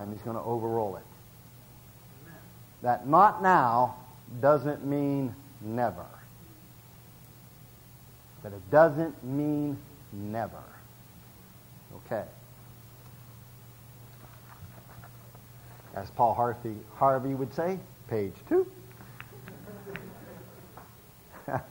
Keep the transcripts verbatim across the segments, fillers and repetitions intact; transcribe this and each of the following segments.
time He's going to overrule it. That not now doesn't mean never. But it doesn't mean never. Okay. As Paul Harvey, Harvey would say, page two. Let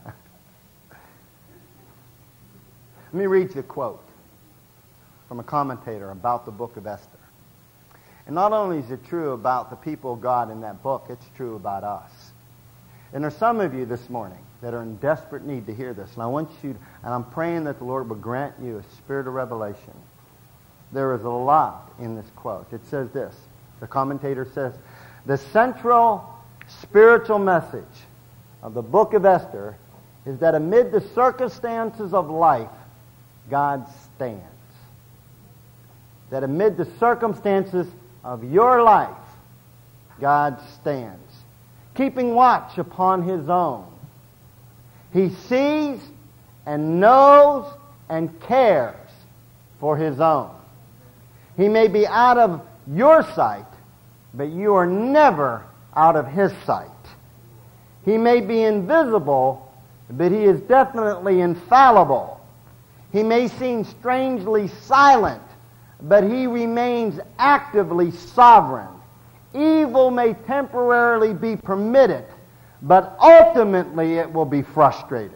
me read you a quote from a commentator about the book of Esther. And not only is it true about the people of God in that book, it's true about us. And there's some of you this morning that are in desperate need to hear this. And I want you, to, and I'm praying that the Lord will grant you a spirit of revelation. There is a lot in this quote. It says this. The commentator says, the central spiritual message of the book of Esther is that amid the circumstances of life, God stands. That amid the circumstances of your life, God stands, keeping watch upon His own. He sees and knows and cares for His own. He may be out of your sight, but you are never out of His sight. He may be invisible, but He is definitely infallible. He may seem strangely silent, but He remains actively sovereign. Evil may temporarily be permitted, but ultimately it will be frustrated.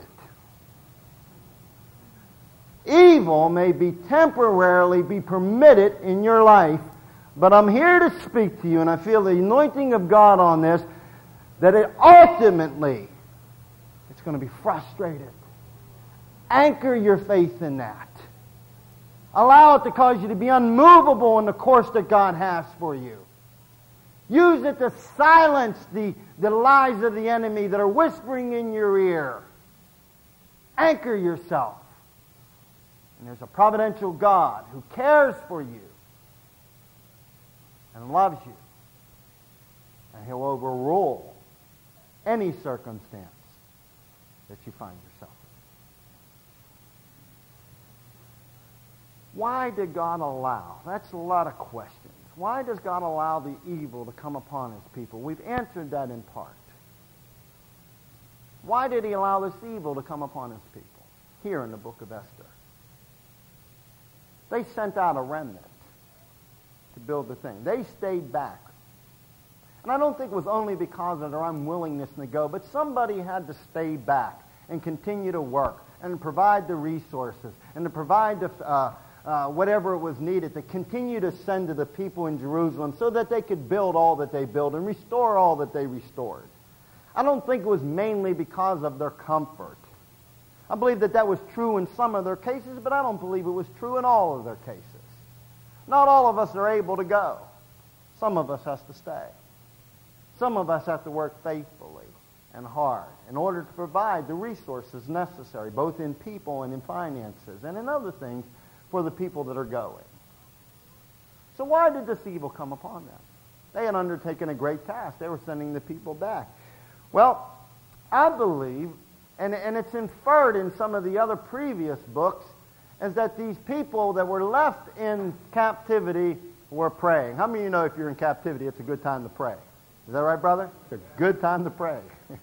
Evil may be temporarily be permitted in your life, but I'm here to speak to you, and I feel the anointing of God on this, that it ultimately, it's going to be frustrated. Anchor your faith in that. Allow it to cause you to be unmovable in the course that God has for you. Use it to silence the, the lies of the enemy that are whispering in your ear. Anchor yourself. And there's a providential God who cares for you and loves you. And He'll overrule any circumstance that you find yourself in. Why did God allow? That's a lot of questions. Why does God allow the evil to come upon His people? We've answered that in part. Why did He allow this evil to come upon His people? Here in the book of Esther. They sent out a remnant to build the thing. They stayed back. And I don't think it was only because of their unwillingness to go, but somebody had to stay back and continue to work and provide the resources and to provide the, uh, uh, whatever it was needed to continue to send to the people in Jerusalem so that they could build all that they built and restore all that they restored. I don't think it was mainly because of their comfort. I believe that that was true in some of their cases, but I don't believe it was true in all of their cases. Not all of us are able to go. Some of us have to stay. Some of us have to work faithfully and hard in order to provide the resources necessary, both in people and in finances and in other things for the people that are going. So why did this evil come upon them? They had undertaken a great task. They were sending the people back. Well, I believe, and, and it's inferred in some of the other previous books, is that these people that were left in captivity were praying. How many of you know if you're in captivity, it's a good time to pray? Is that right, brother? It's a good time to pray.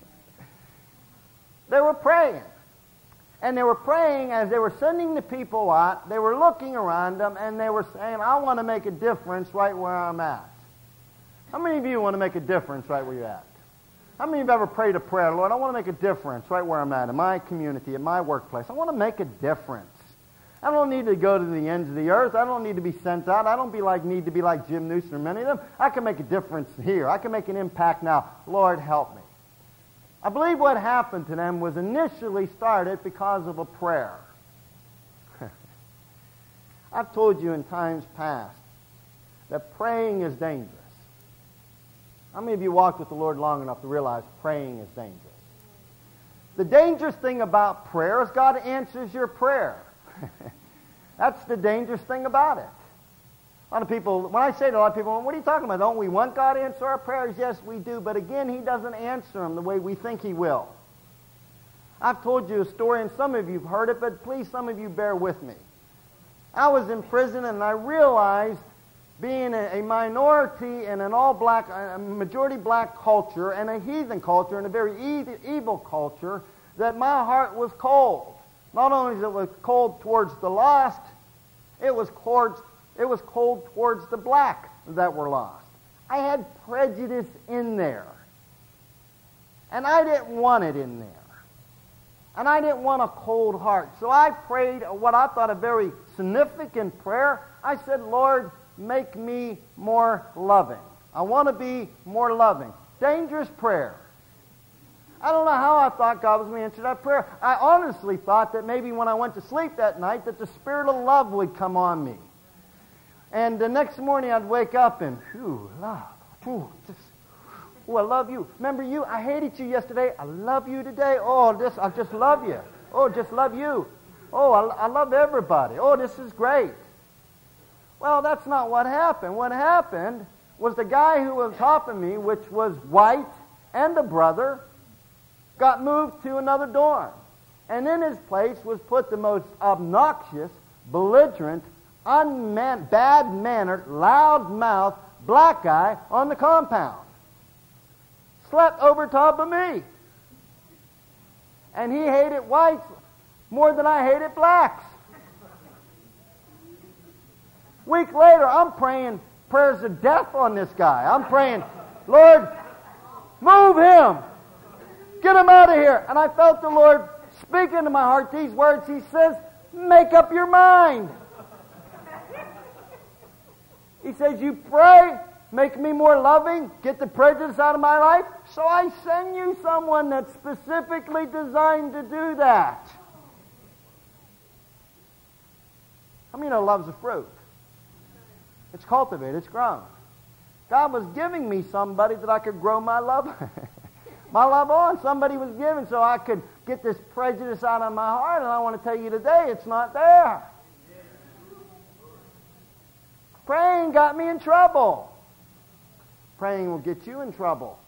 They were praying. And they were praying as they were sending the people out. They were looking around them and they were saying, I want to make a difference right where I'm at. How many of you want to make a difference right where you're at? How many of you have ever prayed a prayer, Lord, I want to make a difference right where I'm at, in my community, in my workplace. I want to make a difference. I don't need to go to the ends of the earth. I don't need to be sent out. I don't be like need to be like Jim Newsom or many of them. I can make a difference here. I can make an impact now. Lord, help me. I believe what happened to them was initially started because of a prayer. I've told you in times past that praying is dangerous. How many of you walked with the Lord long enough to realize praying is dangerous? The dangerous thing about prayer is God answers your prayer. That's the dangerous thing about it. A lot of people, when I say to a lot of people, what are you talking about? Don't we want God to answer our prayers? Yes, we do. But again, He doesn't answer them the way we think He will. I've told you a story, and some of you have heard it, but please, some of you bear with me. I was in prison, and I realized being a, a minority in an all-black, a majority-black culture and a heathen culture and a very e- evil culture, that my heart was cold. Not only was it was cold towards the lost, it was towards, it was cold towards the black that were lost. I had prejudice in there. And I didn't want it in there. And I didn't want a cold heart. So I prayed what I thought a very significant prayer. I said, Lord, make me more loving. I want to be more loving. Dangerous prayer. I don't know how I thought God was going to answer that prayer. I honestly thought that maybe when I went to sleep that night that the spirit of love would come on me. And the next morning I'd wake up and, whew, love. Whew, just, oh, I love you. Remember you? I hated you yesterday. I love you today. Oh, this, I just love you. Oh, just love you. Oh, I, I love everybody. Oh, this is great. Well, that's not what happened. What happened was the guy who was top of me, which was white and a brother, got moved to another dorm. And in his place was put the most obnoxious, belligerent, unman- bad-mannered, loud-mouthed black guy on the compound. Slept over top of me. And he hated whites more than I hated blacks. Week later, I'm praying prayers of death on this guy. I'm praying, Lord, move him. Get him out of here. And I felt the Lord speak into my heart these words. He says, make up your mind. He says, you pray, make me more loving, get the prejudice out of my life, so I send you someone that's specifically designed to do that. How many know love's a fruit? It's cultivated, it's grown. God was giving me somebody that I could grow my love my love on. Somebody was given so I could get this prejudice out of my heart, and I want to tell you today, it's not there. Praying got me in trouble. Praying will get you in trouble.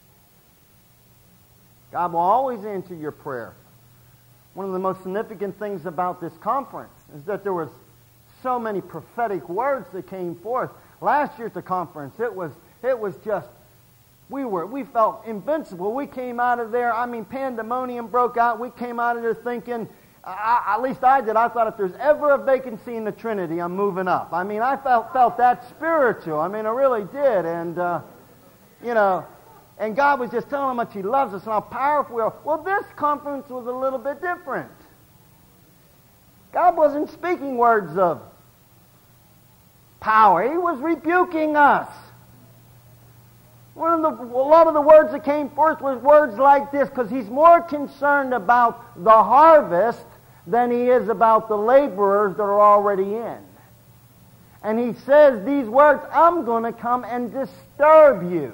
God will always answer your prayer. One of the most significant things about this conference is that there was so many prophetic words that came forth. Last year at the conference, it was it was just we were we felt invincible. We came out of there. I mean, pandemonium broke out. We came out of there thinking, I, at least I did. I thought if there's ever a vacancy in the Trinity, I'm moving up. I mean, I felt felt that spiritual. I mean, I really did. And uh, you know, and God was just telling how much He loves us and how powerful we are. Well, this conference was a little bit different. God wasn't speaking words of power. He was rebuking us. One of the, a lot of the words that came forth was words like this, because He's more concerned about the harvest than He is about the laborers that are already in. And He says these words, I'm going to come and disturb you.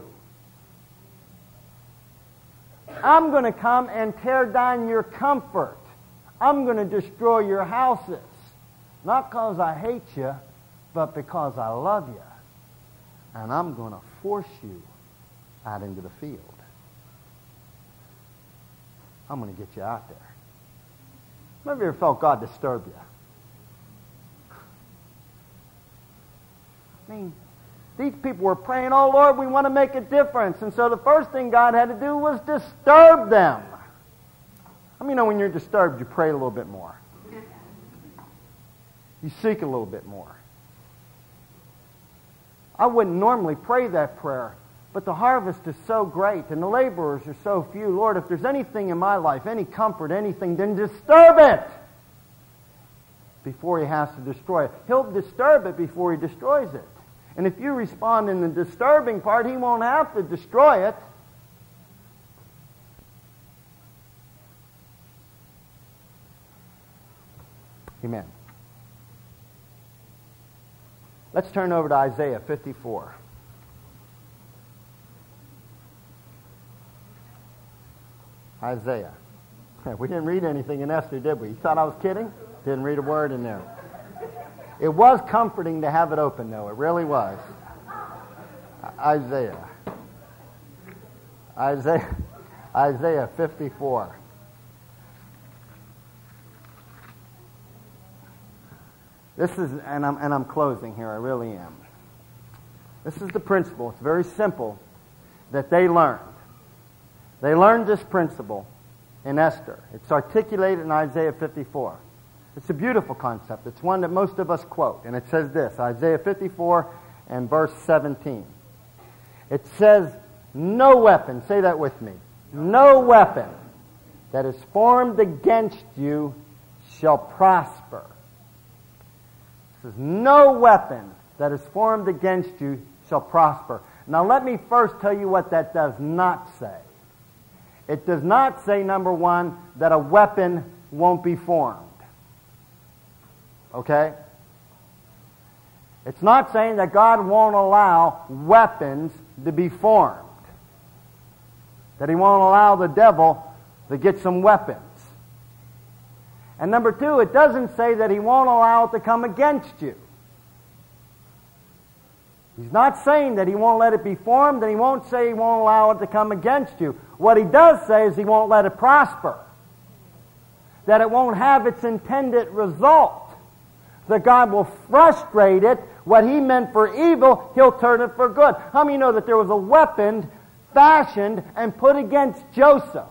I'm going to come and tear down your comfort. I'm going to destroy your houses. Not because I hate you, but because I love you. And I'm going to force you out into the field. I'm going to get you out there. Have you ever felt God disturb you? I mean, these people were praying, oh Lord, we want to make a difference. And so the first thing God had to do was disturb them. How many know when you're disturbed, you pray a little bit more? You seek a little bit more. I wouldn't normally pray that prayer, but the harvest is so great and the laborers are so few. Lord, if there's anything in my life, any comfort, anything, then disturb it before He has to destroy it. He'll disturb it before He destroys it. And if you respond in the disturbing part, He won't have to destroy it. Amen. Let's turn over to Isaiah fifty-four. Isaiah. We didn't read anything in Esther, did we? You thought I was kidding? Didn't read a word in there. It was comforting to have it open, though. It really was. Isaiah. Isaiah. Isaiah fifty-four. This is, and I'm, and I'm closing here, I really am. This is the principle. It's very simple that they learned. They learned this principle in Esther. It's articulated in Isaiah fifty-four. It's a beautiful concept. It's one that most of us quote. And it says this, Isaiah fifty-four and verse seventeen. It says, no weapon, say that with me, no weapon that is formed against you shall prosper. It says, no weapon that is formed against you shall prosper. Now let me first tell you what that does not say. It does not say, number one, that a weapon won't be formed. Okay? It's not saying that God won't allow weapons to be formed. That He won't allow the devil to get some weapons. And number two, it doesn't say that He won't allow it to come against you. He's not saying that He won't let it be formed, and He won't say He won't allow it to come against you. What He does say is He won't let it prosper. That it won't have its intended result. That God will frustrate it. What He meant for evil, He'll turn it for good. How many know that there was a weapon fashioned and put against Joseph?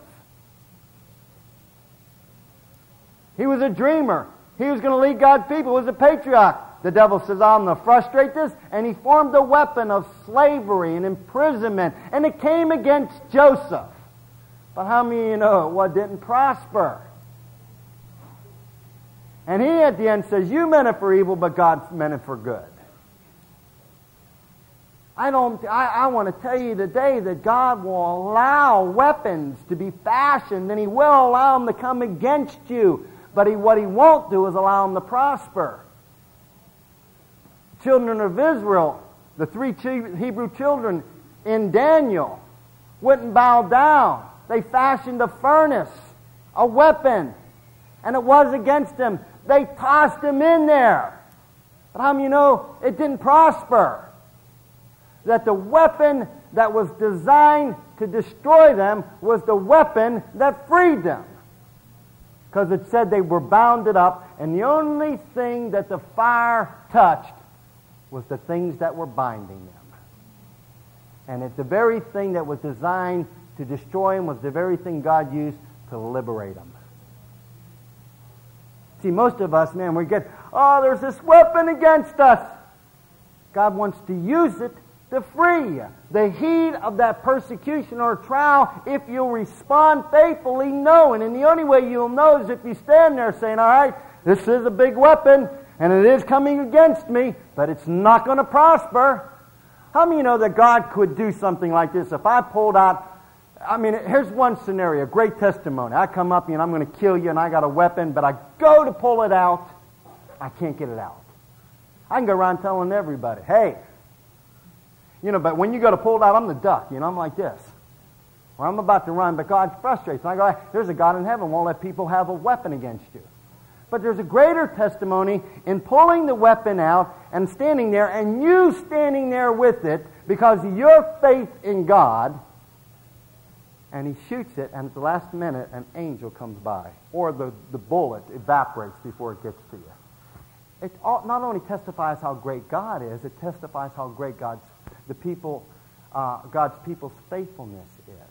He was a dreamer. He was going to lead God's people. He was a patriarch. The devil says, I'm going to frustrate this. And he formed a weapon of slavery and imprisonment. And it came against Joseph. But how many of you know what didn't prosper? And he at the end says, you meant it for evil, but God meant it for good. I don't. I, I want to tell you today that God will allow weapons to be fashioned, and He will allow them to come against you. But he, what He won't do is allow them to prosper. Children of Israel, the three Hebrew children in Daniel, wouldn't bow down. They fashioned a furnace, a weapon, and it was against them. They tossed him in there. But how many of you know it didn't prosper? That the weapon that was designed to destroy them was the weapon that freed them. Because it said they were bounded up, and the only thing that the fire touched was the things that were binding them. And it's the very thing that was designed to destroy them was the very thing God used to liberate them. See, most of us, man, we get, oh, there's this weapon against us. God wants to use it to free you. The heat of that persecution or trial, if you'll respond faithfully, knowing. And the only way you'll know is if you stand there saying, all right, this is a big weapon, and it is coming against me, but it's not going to prosper. How many of you know that God could do something like this? If I pulled out, I mean, here's one scenario, a great testimony. I come up and I'm going to kill you, and I got a weapon, but I go to pull it out, I can't get it out. I can go around telling everybody, hey, you know, but when you go to pull it out, I'm the duck, you know, I'm like this. Or I'm about to run, but God frustrates me. I go, there's a God in heaven won't let people have a weapon against you. But there's a greater testimony in pulling the weapon out and standing there, and you standing there with it because of your faith in God, and He shoots it, and at the last minute, an angel comes by, or the, the bullet evaporates before it gets to you. It all, not only testifies how great God is, it testifies how great God's the people, uh, God's people's faithfulness is.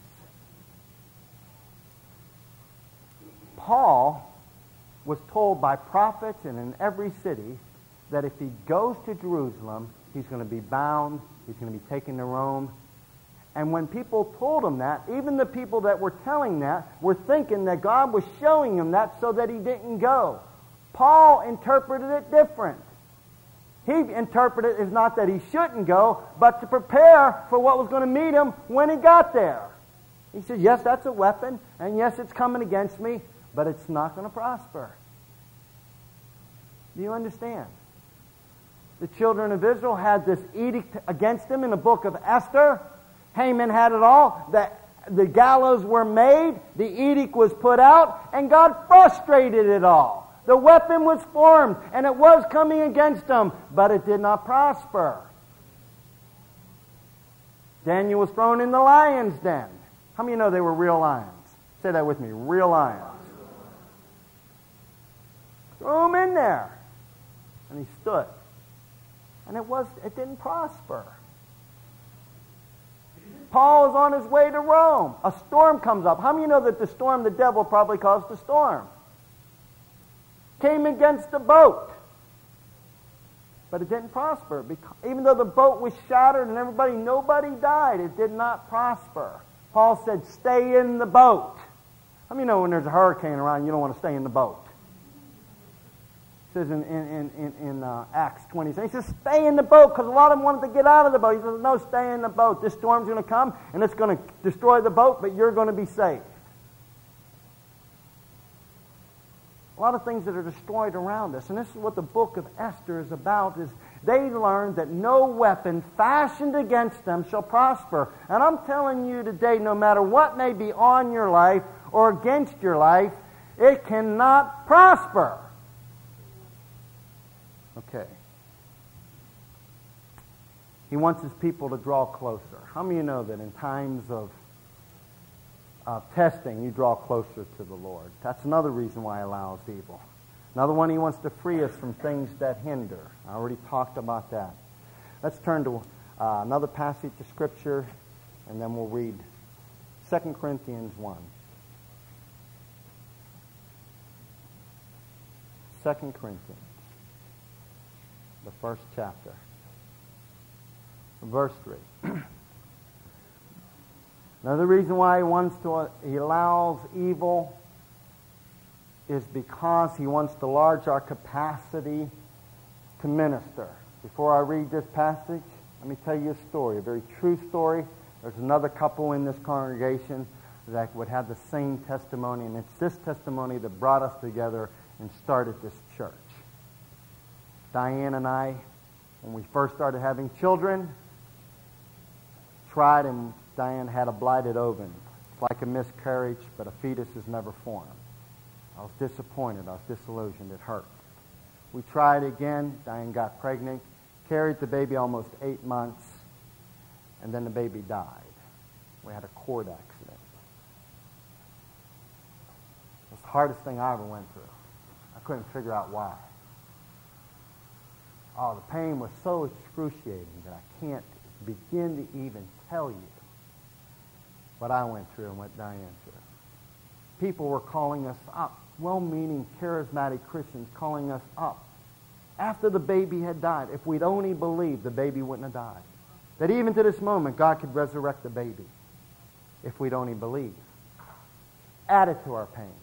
Paul was told by prophets and in every city that if he goes to Jerusalem, he's going to be bound, he's going to be taken to Rome. And when people told him that, even the people that were telling that were thinking that God was showing him that so that he didn't go. Paul interpreted it different. He interpreted it as not that he shouldn't go, but to prepare for what was going to meet him when he got there. He said, yes, that's a weapon, and yes, it's coming against me, but it's not going to prosper. Do you understand? The children of Israel had this edict against them in the book of Esther. Haman had it all. The, the gallows were made, the edict was put out, and God frustrated it all. The weapon was formed, and it was coming against them, but it did not prosper. Daniel was thrown in the lion's den. How many of you know they were real lions? Say that with me, real lions. Threw him in there, and he stood. And it was it didn't prosper. Paul is on his way to Rome. A storm comes up. How many of you know that the storm, the devil probably caused the storm? Came against the boat. But it didn't prosper. Because, even though the boat was shattered and everybody, nobody died, it did not prosper. Paul said, stay in the boat. How many know when there's a hurricane around, you don't want to stay in the boat? It says in, in, in, in uh, Acts twenty, he says, stay in the boat, because a lot of them wanted to get out of the boat. He says, no, stay in the boat. This storm's going to come, and it's going to destroy the boat, but you're going to be safe. A lot of things that are destroyed around us. And this is what the book of Esther is about, is they learned that no weapon fashioned against them shall prosper. And I'm telling you today, no matter what may be on your life or against your life, it cannot prosper. Okay. He wants his people to draw closer. How many of you know that in times of Uh, testing, you draw closer to the Lord? That's another reason why he allows evil. Another one, he wants to free us from things that hinder. I already talked about that. Let's turn to uh, another passage of Scripture, and then we'll read Second Corinthians one. Second Corinthians, the first chapter, verse three. Another reason why he wants to, he allows evil is because he wants to enlarge our capacity to minister. Before I read this passage, let me tell you a story, a very true story. There's another couple in this congregation that would have the same testimony, and it's this testimony that brought us together and started this church. Diane and I, when we first started having children, tried and Diane had a blighted ovum. It's like a miscarriage, but a fetus is never formed. I was disappointed. I was disillusioned. It hurt. We tried again. Diane got pregnant, carried the baby almost eight months, and then the baby died. We had a cord accident. It was the hardest thing I ever went through. I couldn't figure out why. Oh, the pain was so excruciating that I can't begin to even tell you what I went through and what Diane through. People were calling us up, well-meaning, charismatic Christians calling us up after the baby had died. If we'd only believed, the baby wouldn't have died. That even to this moment, God could resurrect the baby if we'd only believed. Added to our pain.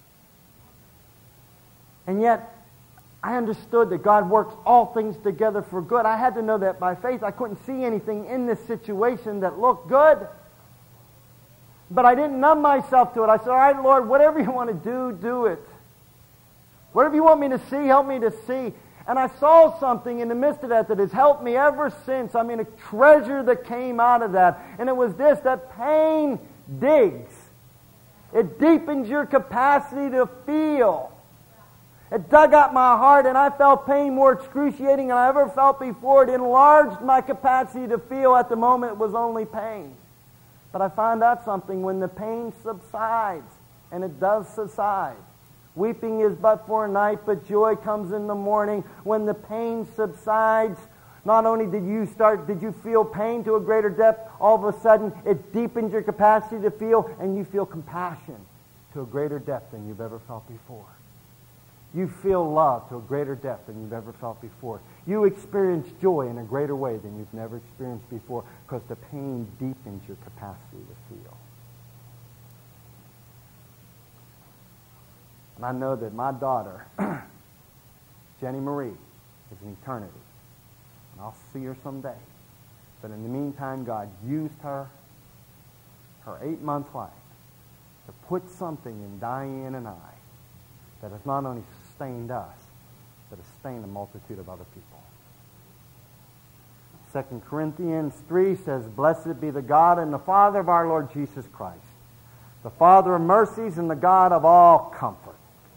And yet, I understood that God works all things together for good. I had to know that by faith. I couldn't see anything in this situation that looked good. But I didn't numb myself to it. I said, all right, Lord, whatever you want to do, do it. Whatever you want me to see, help me to see. And I saw something in the midst of that that has helped me ever since. I mean, a treasure that came out of that. And it was this, that pain digs. It deepens your capacity to feel. It dug out my heart, and I felt pain more excruciating than I ever felt before. It enlarged my capacity to feel. At the moment, it was only pain. But I found out something. When the pain subsides, and it does subside, weeping is but for a night, but joy comes in the morning. When the pain subsides, not only did you start, did you feel pain to a greater depth, all of a sudden it deepens your capacity to feel, and you feel compassion to a greater depth than you've ever felt before. You feel love to a greater depth than you've ever felt before. You experience joy in a greater way than you've never experienced before, because the pain deepens your capacity to feel. And I know that my daughter, Jenny Marie, is in eternity. And I'll see her someday. But in the meantime, God used her, her eight-month life, to put something in Diane and I that has not only sustained us, but has sustained a multitude of other people. Second Corinthians three says, blessed be the God and the Father of our Lord Jesus Christ, the Father of mercies and the God of all comfort,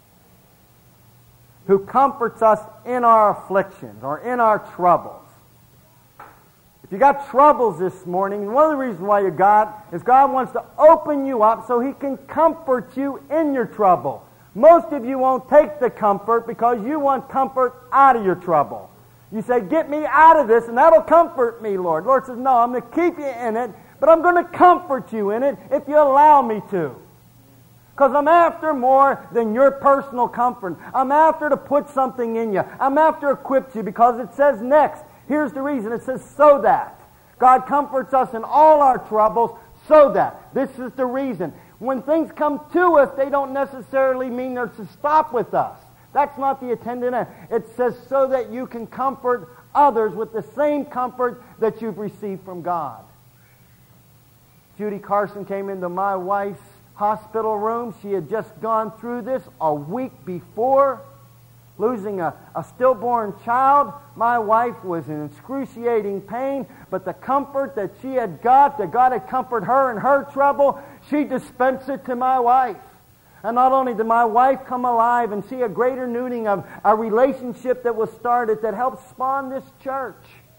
who comforts us in our afflictions or in our troubles. If you got troubles this morning, one of the reasons why you got is God wants to open you up so He can comfort you in your trouble. Most of you won't take the comfort because you want comfort out of your trouble. You say, get me out of this and that'll comfort me, Lord. Lord says, no, I'm going to keep you in it, but I'm going to comfort you in it if you allow me to. Because I'm after more than your personal comfort. I'm after to put something in you. I'm after to equip you, because it says next, here's the reason, it says so that. God comforts us in all our troubles so that. This is the reason. When things come to us, they don't necessarily mean they're to stop with us. That's not the intended end. It says so that you can comfort others with the same comfort that you've received from God. Judy Carson came into my wife's hospital room. She had just gone through this a week before, losing a, a stillborn child. My wife was in excruciating pain, but the comfort that she had got, that God had comforted her in her trouble, she dispensed it to my wife. And not only did my wife come alive and see a greater nooning of a relationship that was started that helped spawn this church.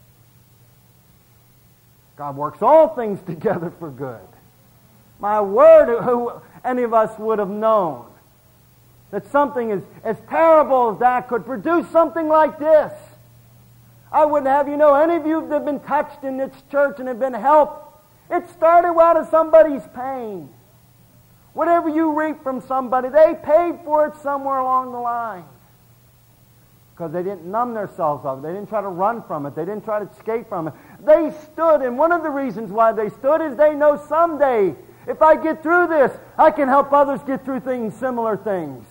God works all things together for good. My word, who any of us would have known that something as, as terrible as that could produce something like this. I wouldn't have you know, any of you that have been touched in this church and have been helped, it started out of somebody's pain. Whatever you reap from somebody, they paid for it somewhere along the line. Because they didn't numb themselves of it. They didn't try to run from it. They didn't try to escape from it. They stood, and one of the reasons why they stood is they know someday, if I get through this, I can help others get through things, similar things.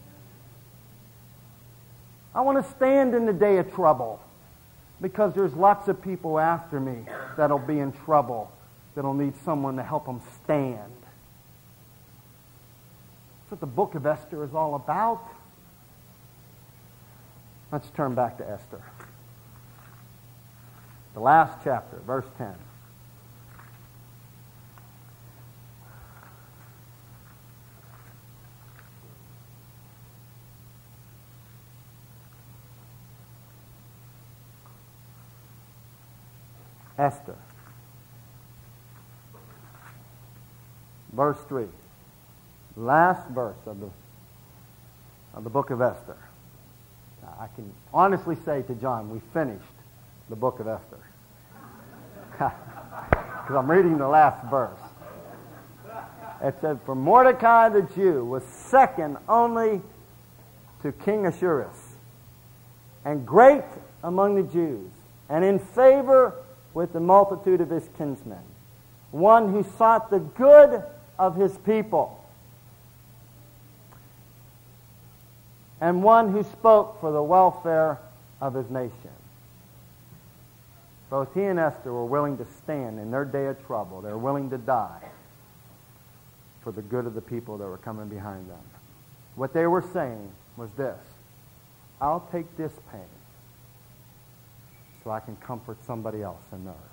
I want to stand in the day of trouble, because there's lots of people after me that'll be in trouble, that'll need someone to help them stand. That's what the book of Esther is all about. Let's turn back to Esther. The last chapter, verse ten. Esther. Verse three. Last verse of the, of the book of Esther. Now, I can honestly say to John, we finished the book of Esther. Because I'm reading the last verse. It said, for Mordecai the Jew was second only to King Ahasuerus, and great among the Jews, and in favor with the multitude of his kinsmen, one who sought the good of his people, and one who spoke for the welfare of his nation. Both he and Esther were willing to stand in their day of trouble. They were willing to die for the good of the people that were coming behind them. What they were saying was this: I'll take this pain so I can comfort somebody else in theirs.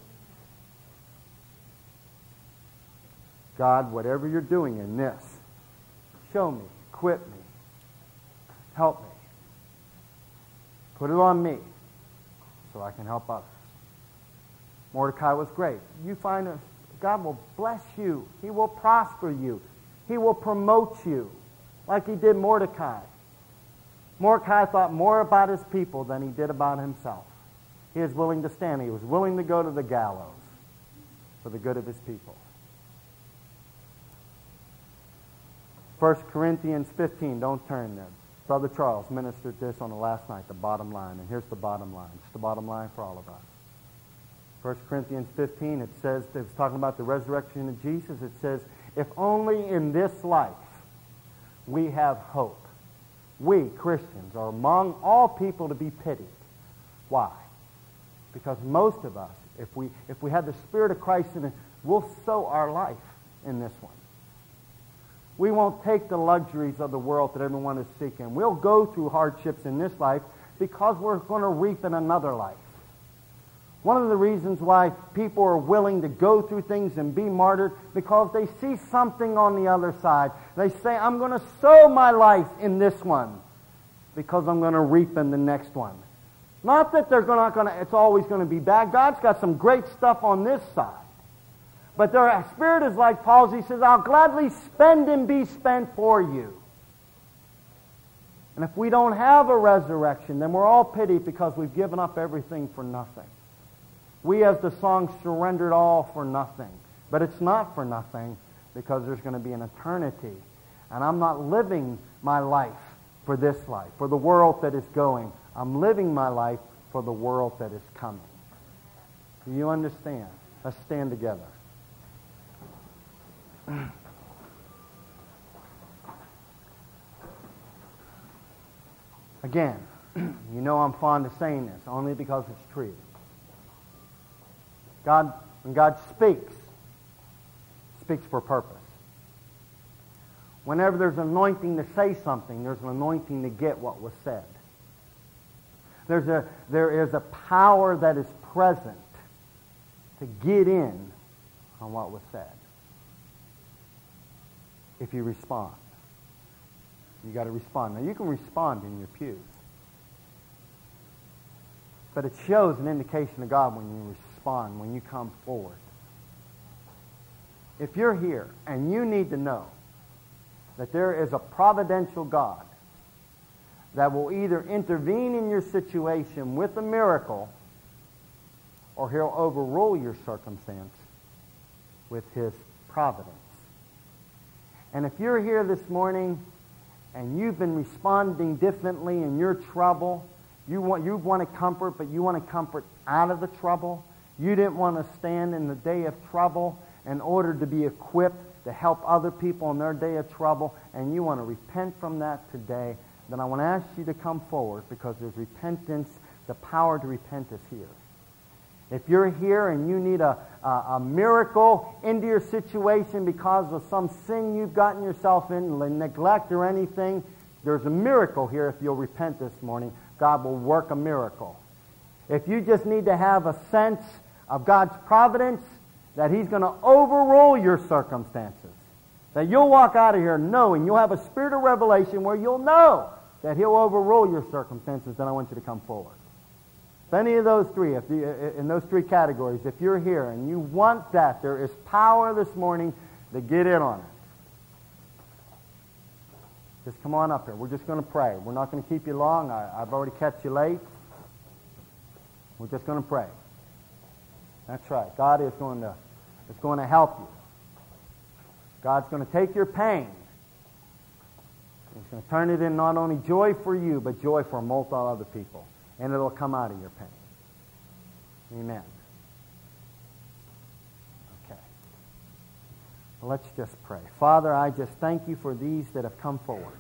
God, whatever you're doing in this, show me, equip me, help me. Put it on me so I can help others. Mordecai was great. You find a, God will bless you. He will prosper you. He will promote you like he did Mordecai. Mordecai thought more about his people than he did about himself. He was willing to stand. He was willing to go to the gallows for the good of his people. First Corinthians fifteen, don't turn there. Brother Charles ministered this on the last night, the bottom line. And here's the bottom line. It's the bottom line for all of us. First Corinthians fifteen, it says, it's talking about the resurrection of Jesus. It says, if only in this life we have hope. We, Christians, are among all people to be pitied. Why? Because most of us, if we if we have the Spirit of Christ in it, we'll sow our life in this one. We won't take the luxuries of the world that everyone is seeking. We'll go through hardships in this life because we're going to reap in another life. One of the reasons why people are willing to go through things and be martyred, because they see something on the other side. They say, I'm going to sow my life in this one because I'm going to reap in the next one. Not that they're not going to, it's always going to be bad. God's got some great stuff on this side. But their spirit is like Paul's. He says, I'll gladly spend and be spent for you. And if we don't have a resurrection, then we're all pitied because we've given up everything for nothing. We, as the song, surrendered all for nothing. But it's not for nothing, because there's going to be an eternity. And I'm not living my life for this life, for the world that is going. I'm living my life for the world that is coming. Do you understand? Let's stand together. Again, you know I'm fond of saying this, only because it's true. God, when God speaks, speaks for purpose. Whenever there's an anointing to say something, there's an anointing to get what was said. There's a, there is a power that is present to get in on what was said. If you respond. You got to respond. Now, you can respond in your pews. But it shows an indication of God when you respond, when you come forward. If you're here and you need to know that there is a providential God that will either intervene in your situation with a miracle, or He'll overrule your circumstance with His providence. And if you're here this morning and you've been responding differently in your trouble, you want you want to comfort, but you want to comfort out of the trouble. You didn't want to stand in the day of trouble in order to be equipped to help other people in their day of trouble, and you want to repent from that today, then I want to ask you to come forward, because there's repentance, the power to repent is here. If you're here and you need a, a, a miracle into your situation because of some sin you've gotten yourself in, neglect or anything, there's a miracle here if you'll repent this morning. God will work a miracle. If you just need to have a sense of God's providence, that He's going to overrule your circumstances, that you'll walk out of here knowing, you'll have a spirit of revelation where you'll know that He'll overrule your circumstances, then I want you to come forward. If any of those three, if you, in those three categories, if you're here and you want that, there is power this morning to get in on it. Just come on up here. We're just going to pray. We're not going to keep you long. I, I've already kept you late. We're just going to pray. That's right. God is going to, is going to help you. God's going to take your pain. He's going to turn it in not only joy for you, but joy for multiple other people. And it'll come out of your pain. Amen. Okay. Well, let's just pray. Father, I just thank you for these that have come forward.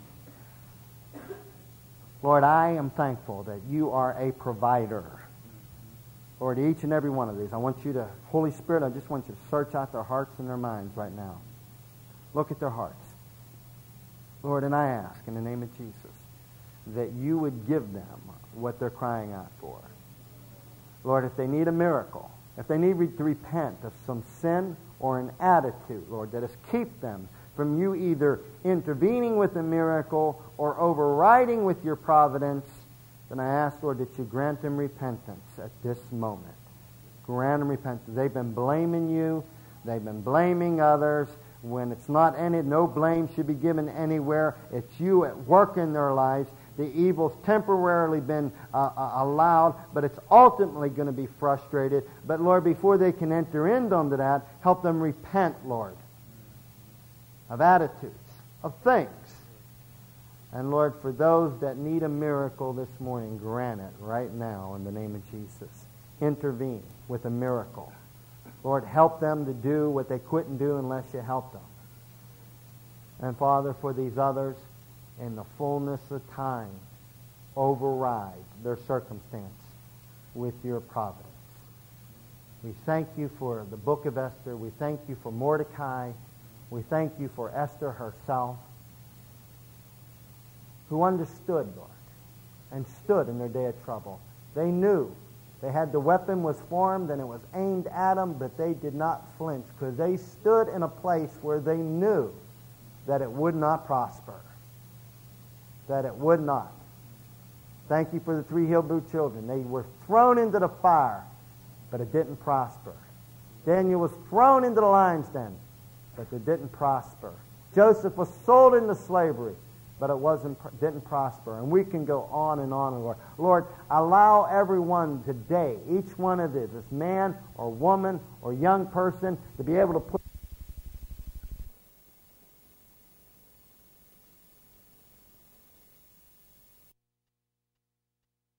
Lord, I am thankful that you are a provider. Lord, each and every one of these, I want you to, Holy Spirit, I just want you to search out their hearts and their minds right now. Look at their hearts. Lord, and I ask in the name of Jesus that you would give them what they're crying out for. Lord, if they need a miracle, if they need to repent of some sin or an attitude, Lord, that has kept them from you either intervening with a miracle or overriding with your providence, then I ask, Lord, that you grant them repentance at this moment. Grant them repentance. They've been blaming you. They've been blaming others. When it's not any, no blame should be given anywhere. It's you at work in their lives. The evil's temporarily been uh, uh, allowed, but it's ultimately going to be frustrated. But Lord, before they can enter into that, help them repent, Lord, of attitudes, of things. And Lord, for those that need a miracle this morning, grant it right now in the name of Jesus. Intervene with a miracle. Lord, help them to do what they couldn't do unless you helped them. And Father, for these others, in the fullness of time, override their circumstance with your providence. We thank you for the book of Esther. We thank you for Mordecai. We thank you for Esther herself, who understood, Lord, and stood in their day of trouble. They knew they had the weapon was formed and it was aimed at them, but they did not flinch because they stood in a place where they knew that it would not prosper. That it would not. Thank you for the three Hebrew children. They were thrown into the fire, but it didn't prosper. Daniel was thrown into the lion's den, but it didn't prosper. Joseph was sold into slavery, but it wasn't, didn't prosper. And we can go on and on, Lord. Lord, allow everyone today, each one of this, this man or woman or young person, to be able to put